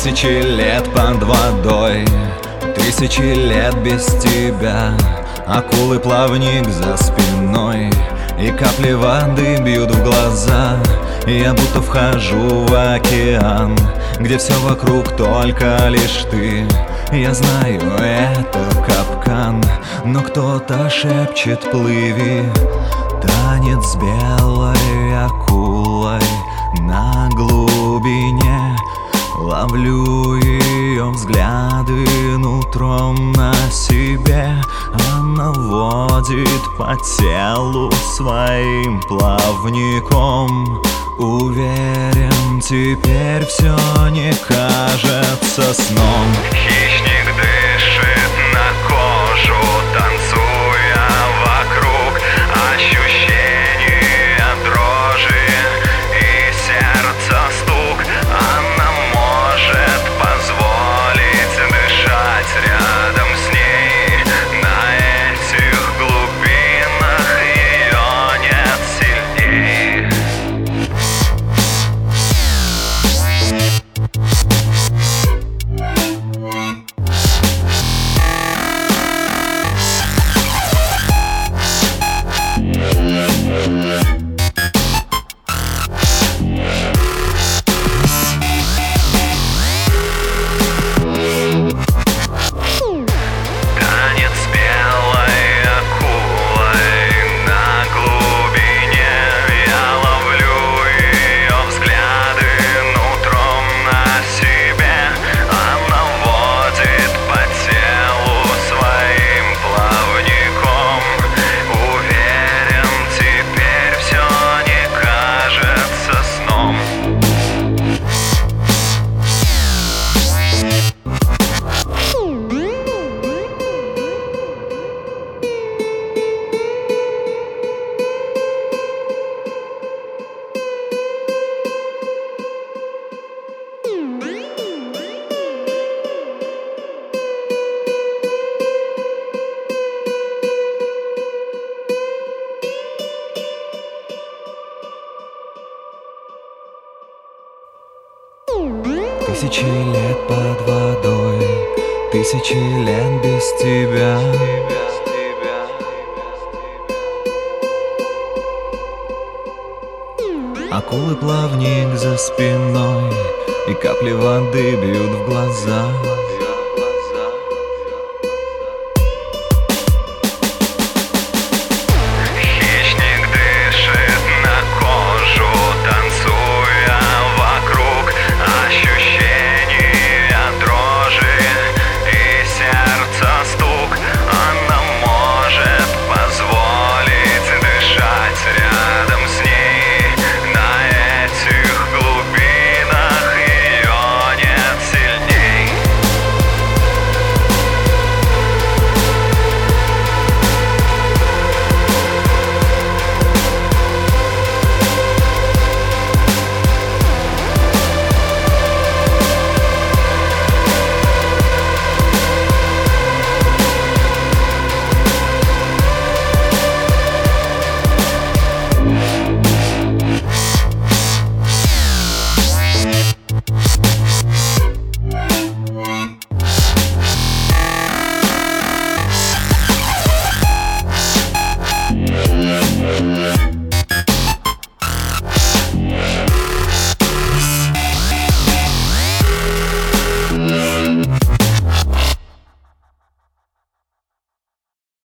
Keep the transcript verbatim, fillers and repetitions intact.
Тысячи лет под водой, тысячи лет без тебя. Акулы, плавник за спиной, и капли воды бьют в глаза. Я будто вхожу в океан, где все вокруг только лишь ты. Я знаю, это капкан, но кто-то шепчет: плыви. Танец с белой акулой на глубине. Ловлю ее взгляды нутром на себе. Она водит по телу своим плавником. Уверен, теперь все не кажется сном. Хищник дышит на кожу, танцуя вокруг. Ощущение дрожи и сердца стук. Она может позволить дышать рядом с ней. На этих глубинах ее нет сильней. Тысячи лет под водой, тысячи лет без тебя. Акулы, плавник за спиной, и капли воды бьют в глаза. Yeah.